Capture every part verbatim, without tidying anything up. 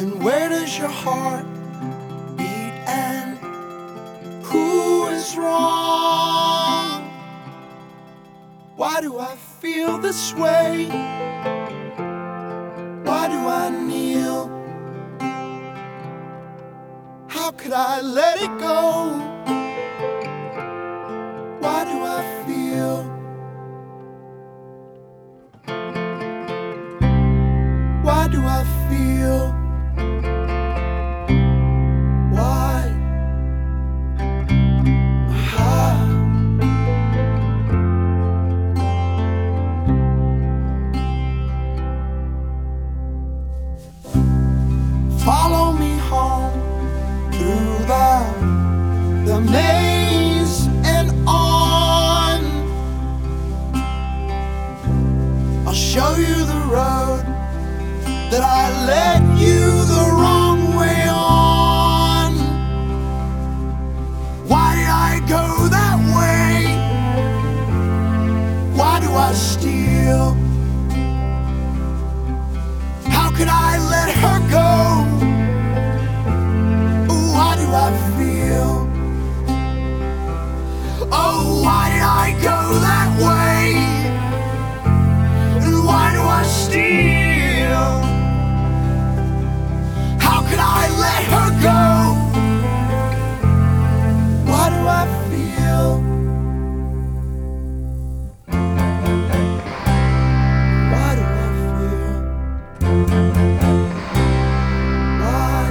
And where does your heart beat? And who is wrong? Why do I feel this way? Why do I kneel? How could I let it go? Why do I feel? Why do I feel? Why? Ah. Follow me home through the, the maze and on. I'll show you the road that I led you the wrong way on. Why did I go that way? Why do I steal? How could I let her go? Why do I feel? Oh, why did I go that way? And why do I steal? How could I let her go? Why do I feel? Why do I feel? Why?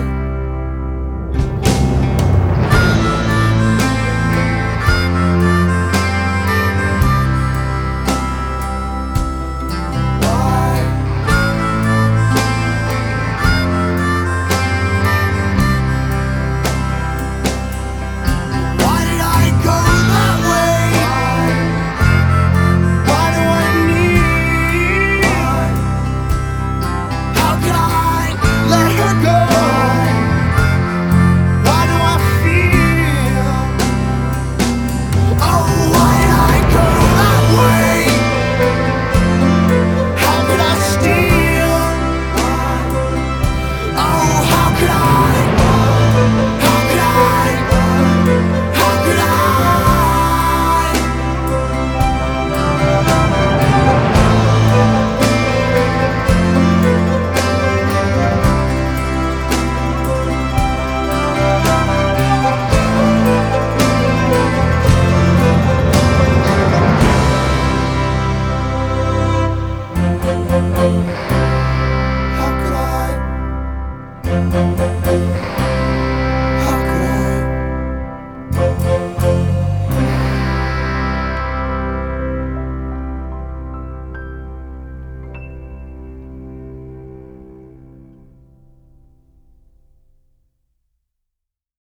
How could I?